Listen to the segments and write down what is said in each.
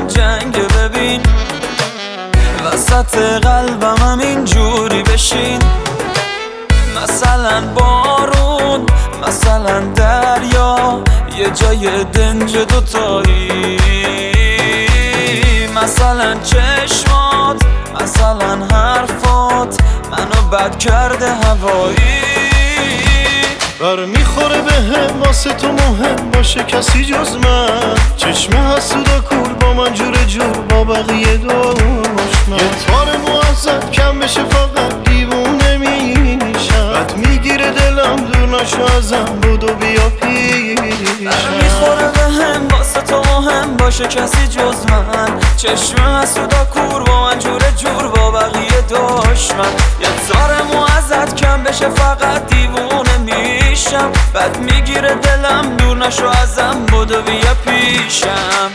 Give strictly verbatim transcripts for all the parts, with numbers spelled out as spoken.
این جنگ ببین، وسط قلبم هم اینجوری بشین. مثلا بارون، مثلا دریا، یه جای دنج دوتایی. مثلا چشمات، مثلا حرفات، منو بد کرده هوایی. بر میخوره به هم واسه تو مهم باشه کسی جز من. چشم حسودا کور با من جور جور با بقیه دشمن. یه تار موزد کم بشه فقط دیوونه میشم. بد میگیره دلم دور نشو ازم بودو بیا پیشم. بر میخوره به هم واسه تو مهم باشه کسی جز من. چشم حسودا کور با من جور جور با بقیه دشمن. یه تار موزد کم بشه فقط دیوونه میشم. بد میگیره دلم دور نشو ازم بودو بیا پیشم.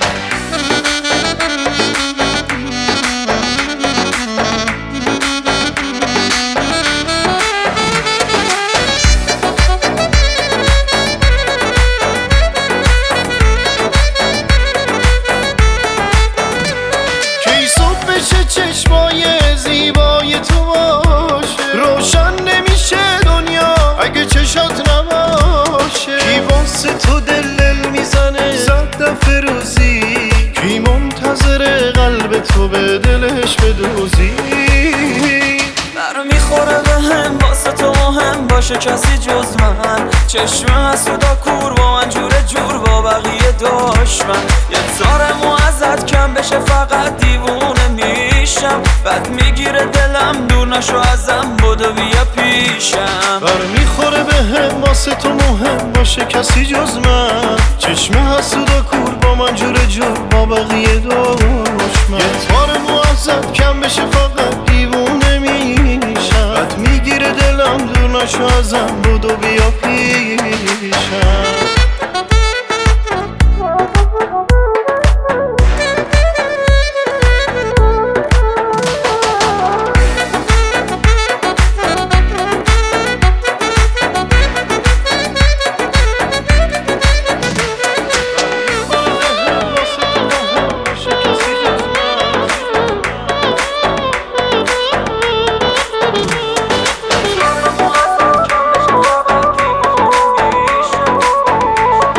کی صبح بشه چشمای زیبای تو باشه، روشن نمیشه دنیا اگه چشات نباشه. کی واسه تو دل دل میزنه صد دفعه روزی، کی منتظر قلب تو به دلش بدوزی. بر میخوره به هم واسه تو مهم باشه کسی جز من. چشم حسودا کور با من جور جور با بقیه دشمن. یه تار موزد کم بشه فقط دیوونه میشم. بد میگیره دلم دور نشو ازم بودو بیا پیشم. بر میخوره به هم واسه تو مهم باشه کسی جز من. چشم حسودا کور با من جور جور با بقیه دشمن. یه تار موزد کم بشه فقط دیوونه میشم. بد میگیره دلم دور نشو ازم بودو بیا پیشم.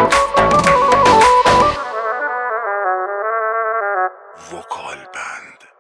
وکال بند.